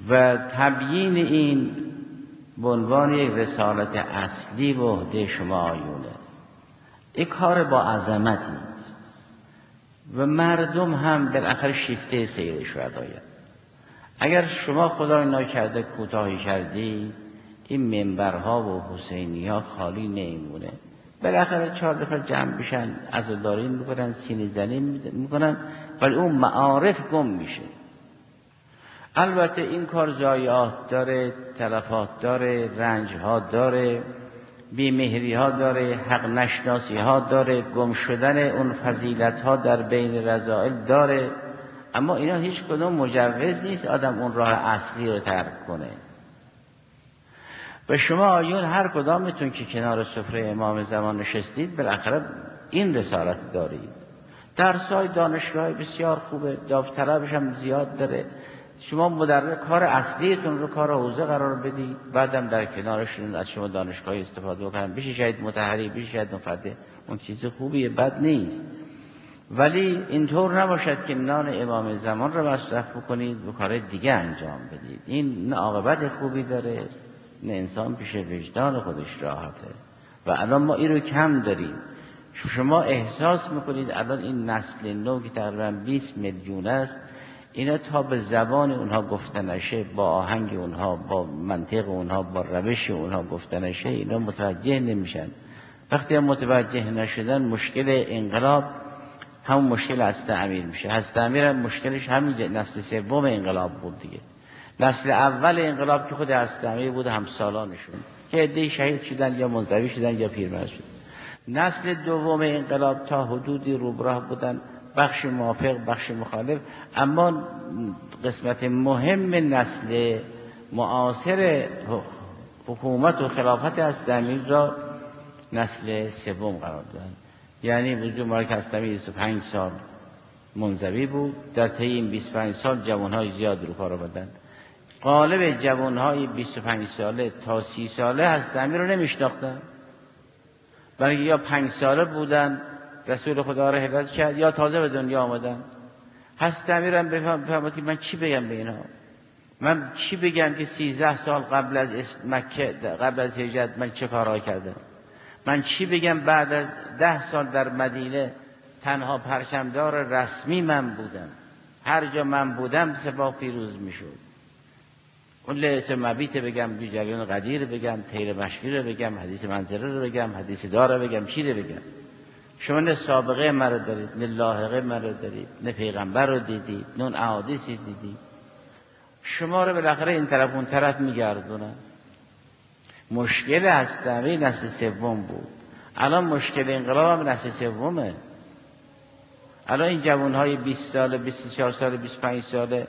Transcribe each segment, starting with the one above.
و تبیین این به عنوان یک رسالت اصلی به عهده شما آیونه. این کار با عظمتی است و مردم هم بالاخره شیفته سیر شهدایند. اگر شما خدای نکرده کوتاهی کردی، این منبرها و حسینی ها خالی نمیمونه. بالاخره 4 نفر جمع بشن، عزاداری میکنن، سینه زنی میکنن، ولی اون معارف گم میشه. البته این کار ضایعات داره، تلفات داره، رنج ها داره، بیمهری ها داره، حق نشناسی ها داره، گم شدن اون فضیلت ها در بین رذائل داره، اما اینا هیچ کدوم مجوز نیست آدم اون راه اصلی رو ترک کنه. و شما آیون هر کدامتون که کنار سفره امام زمان نشستید بالاخره این رسالت دارید. درس‌های دانشگاه بسیار خوبه، داوطلبش هم زیاد داره. شما مدرس کار اصلیتون رو کار حوزه قرار بدید، بعدم در کنارشون از شما دانشگاهی استفاده بکنن، بشه شاید متحری، بشه شاید مفرده، اون چیز خوبیه، بد نیست. ولی اینطور نباشد که نان امام زمان رو مصرف بکنید و کار دیگه انجام بدید. این نه عاقبت خوبی داره، نه انسان پیش وجدان خودش راحته. و الان ما این رو کم داریم. شما احساس میکنید الان این نسل نو که تقریبا 20 میلیون است، اینا تا به زبان اونها گفته نشه، با آهنگ اونها، با منطق اونها، با روش اونها گفته نشه، اینا متوجه نمیشن. وقتی هم متوجه نشدن، مشکل انقلاب همون مشکل حضرت امیر میشه. حضرت امیر هم مشکلش همین نسل سوم انقلاب بود دیگه. نسل اول انقلاب که خود حضرت امیر بود، همسالانشون که عده‌ای شهید شدن یا منزوی شدن یا پیرمرد شدن. نسل دوم انقلاب تا حدودی روبراه بودن، بخش موافق، بخش مخالف، اما قسمت مهم نسل معاصر حکومت و خلافت حضرت امیر را نسل سوم قرار دادن. یعنی وجود مبارک حضرت امیر 25 سال منزوی بود، در طی این 25 سال جوانهای زیاد رو کار آوردن. غالب جوانهای 25 ساله تا 30 ساله حضرت امیر رو نمیشناختن، بلکه یا 5 ساله بودن رسول خدا را هدایت کرد یا تازه به دنیا آمدن. حضرت امیر هم بفهمد که من چی بگم به اینا، من چی بگم که 13 سال قبل از مکه، قبل از هجرت من چه کارها کردم، من چی بگم بعد از 10 سال در مدینه تنها پرچمدار رسمی من بودم، هر جا من بودم سپاه پیروز میشد. اون لیلت مبیت بگم، جریان قدیر بگم، تیر مشکی رو بگم، حدیث منظره رو بگم، حدیث دار رو بگم، چی رو بگم؟ شما نه سابقه من رو دارید، نه لاحقه من رو دارید، نه پیغمبر رو دیدید، نه اون احادیثی دیدید. شما رو بالاخره این طرف اون طرف میگردونن. مشکل هستمی نسل سوم بود، الان مشکل انقلاب هم نسل سومه. الان این جوانهای 20 ساله، 24 ساله، 25 ساله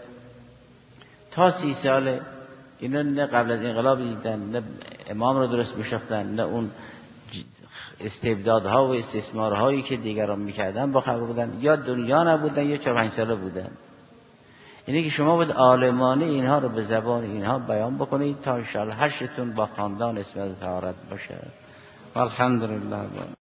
تا 30 ساله، اینا نه قبل از انقلاب دیدن، نه امام رو درست میشناختن، نه اون استبدادها و استثمارهایی که دیگران میکردن با خبر بودن، یا دنیا نبودن یا 4-5 ساله بودن. اینه که شما باید عالمانه اینها رو به زبان اینها بیان بکنید تا انشاءالله هشتون با خاندان اسم طهارت باشه. الحمدلله.